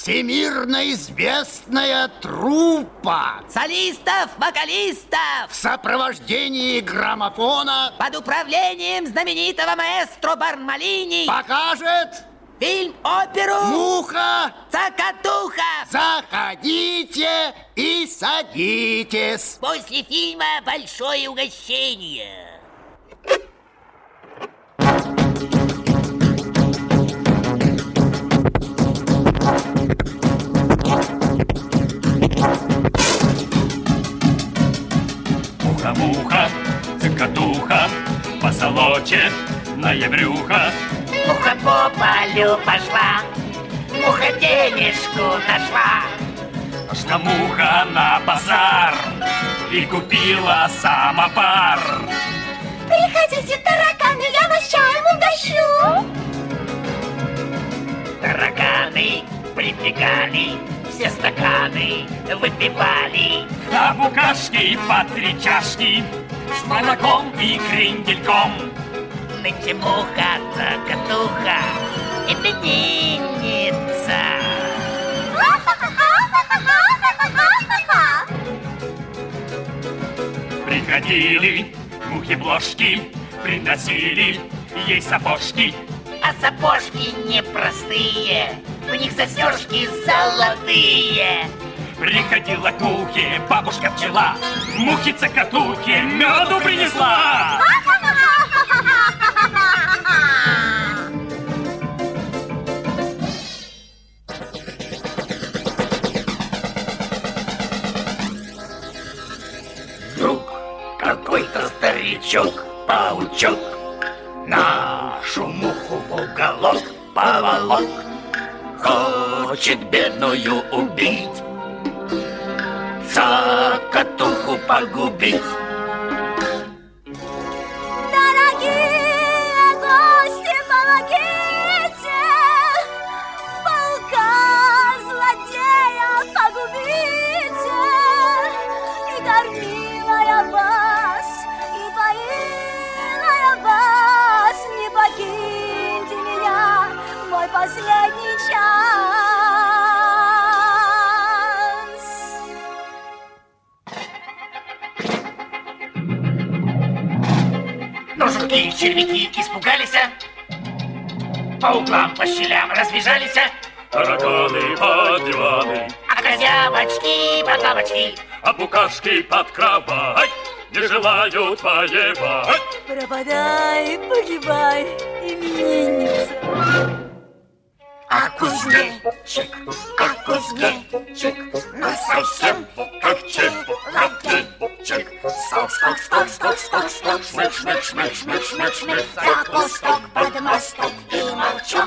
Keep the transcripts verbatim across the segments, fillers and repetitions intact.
всемирно известная труппа солистов, вокалистов в сопровождении граммофона под управлением знаменитого маэстро Бармалини покажет фильм-оперу «Муха Цокотуха». Заходите и садитесь. После фильма большое угощение. Муха-муха, цокотуха, позолоче ноябрюха. Муха по полю пошла, муха денежку нашла. Пошла муха на базар и купила самопар. Приходите, тараканы, я вас чаем угощу. Тараканы прибегали, все стаканы выпивали. А букашки по три чашки с молоком и крендельком. Нынче муха Цокотуха именинница. Приходили мухи-блошки, приносили ей сапожки. А сапожки непростые, в них застежки золотые. Приходила к мухе бабушка-пчела, мухе-цокотухе меду принесла. Вдруг какой-то старичок-паучок нашу муху в уголок поволок. Хочет бедную убить, Цокотуху погубить. Дорогие гости, помогите! Паука злодея погубите! И кормила я вас, и поила я вас. Не покиньте меня в мой последний час. Но жуки и червяки испугались, по углам, по щелям разбежались, Тараканы под диваны, а козявочки под лавочки, а букашки под кровать не желают воевать. Пропадай, погибай, именинница. а кузнечик, а кузнечик, ну совсем как человечек. Скок, скок, скок, скок, скок, скок, шмык, шмык, шмык, шмык, шмык, шмык, за кусток под мосток и молчок.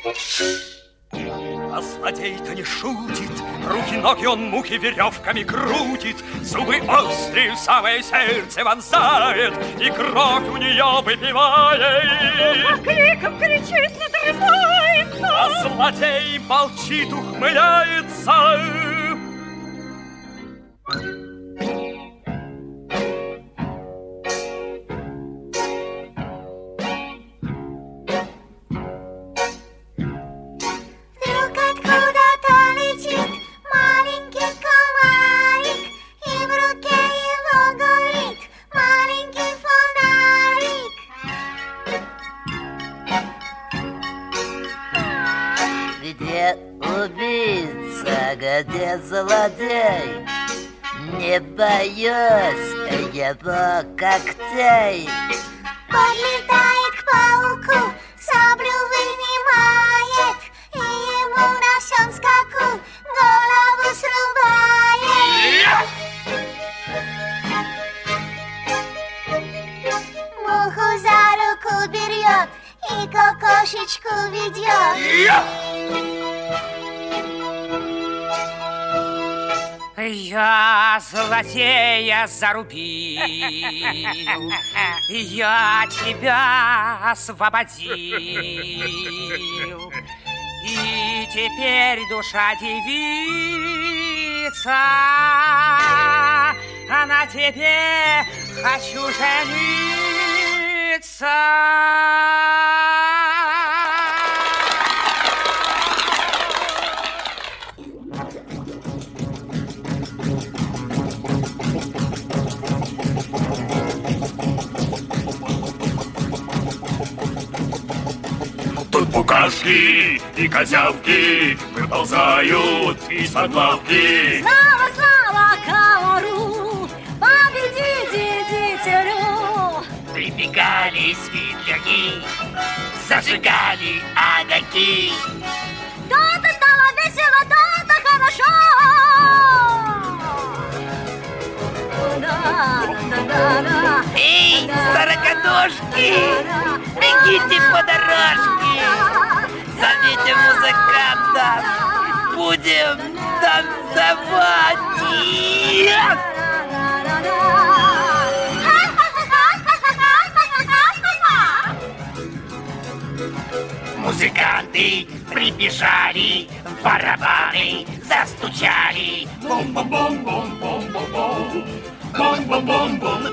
А злодей-то не шутит, руки-ноги он мухи веревками крутит, зубы острые в самое сердце вонзает и кровь у нее выпивает. А криком кричит, надрывается. А злодей молчит, ухмыляется. Где убийца, где злодей? Не боюсь его когтей. Подлетает к пауку, саблю вынимает, и ему на всем скаку голову срубает. Муху за руку берет и кокошечку ведет. Я злодея зарубил, я тебя освободил, и теперь душа девица, а на тебе хочу жениться. пташки и козявки выползают из-под лавки. Слава, слава Каору, победителю! Прибегали светляки, зажигали огоньки. То-то стало весело, то-то хорошо! Да-да-да-да. Эй, сороконожки, бегите по дорожке, зовите музыкантов, будем танцевать. Музыканты прибежали, в барабаны застучали. Бум-бум-бум-бум-бум-бум-бум. Бум-бум-бум-бум.